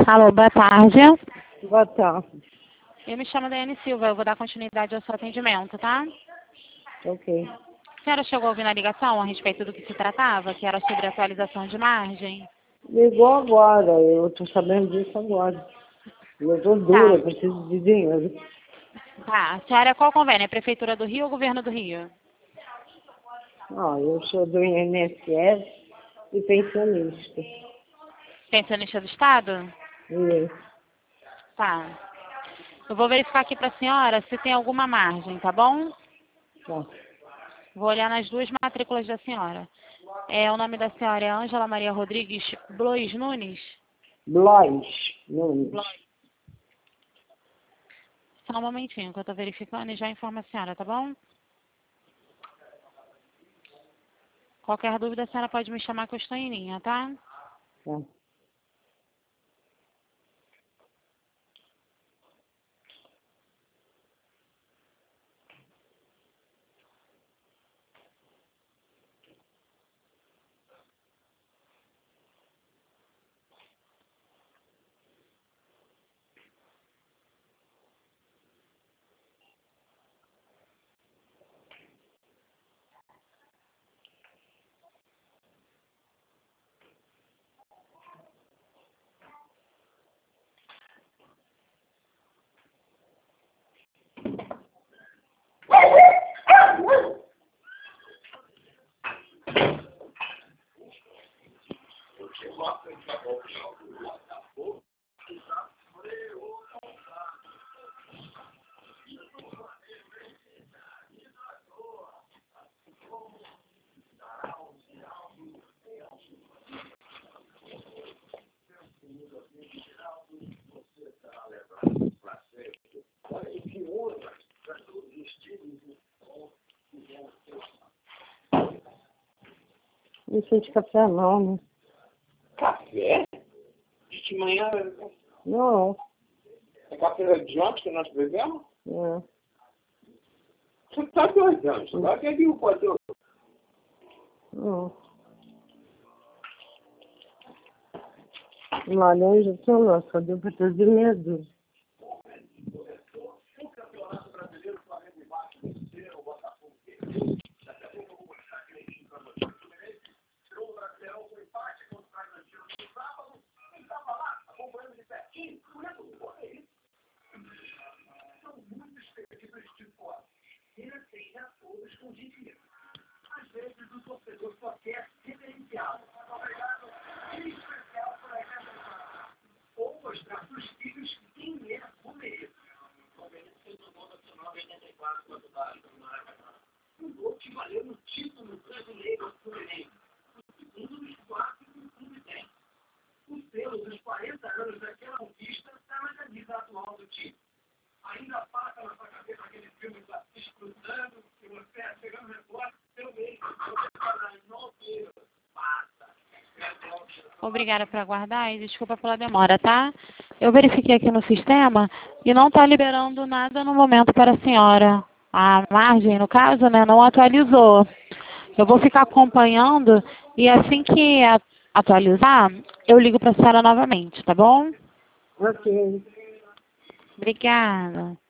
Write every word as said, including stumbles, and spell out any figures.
Alô, boa tarde. Boa tarde. Eu me chamo Daiane Silva, eu vou dar continuidade ao seu atendimento, tá? Ok. A senhora chegou a ouvir na ligação a respeito do que se tratava, que era sobre atualização de margem? Ligou agora, eu tô sabendo disso agora. Eu tô dura, eu preciso de dinheiro. Tá. A senhora, qual convênio? É Prefeitura do Rio ou Governo do Rio? Ah, eu sou do I N S S e pensionista. Pensionista do Estado? Isso. Tá. Eu vou verificar aqui pra senhora se tem alguma margem, tá bom? Tá. Vou olhar nas duas matrículas da senhora. É, o nome da senhora é Ângela Maria Rodrigues Blois Nunes? Blois Nunes. Blois. Só um momentinho que eu tô verificando e já informo a senhora, tá bom? Qualquer dúvida, a senhora pode me chamar que eu estou em linha, tá? Tá. Não sei de café não, né? Café? De manhã? Não. É café de ontem que nós bebemos? É. Você tá doidão, você vai beber o poder. Não. Laranja, sei lá, só deu pra trazer meia dúzia. Obrigada por aguardar e desculpa pela demora, tá? Eu verifiquei aqui no sistema e não está liberando nada no momento para a senhora. A margem, no caso, né, não atualizou. Eu vou ficar acompanhando e assim que a- atualizar, eu ligo para a senhora novamente, tá bom? Ok. Obrigada.